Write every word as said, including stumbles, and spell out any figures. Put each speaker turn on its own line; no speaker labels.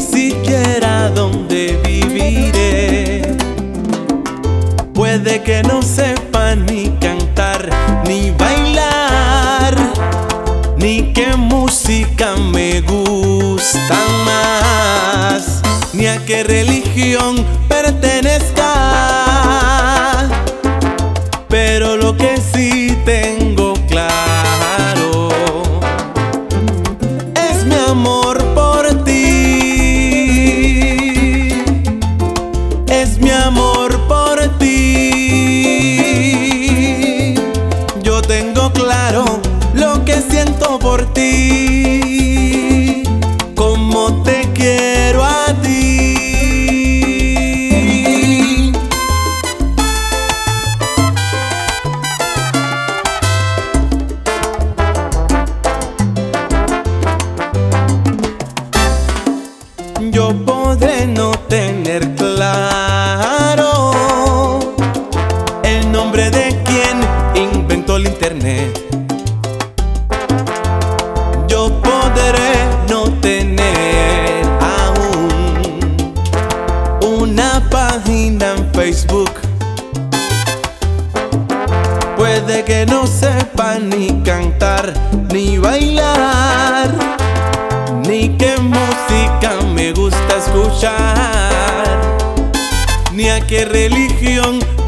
siquiera dónde viviré. Puede que no sepa ni cantar, ni bailar, ni qué música me gusta más, ni a qué religión pertenezca. Pero lo que sí tengo claro es mi amor por ti, es mi amor por ti. Yo tengo claro lo que siento por ti, como te quiero a ti. Yo podré no tener claro el nombre de quien inventó el internet. Yo podré no tener aún una página en Facebook. Puede que no sepa ni cantar, ni bailar, ni qué música me gusta escuchar, ni a qué religión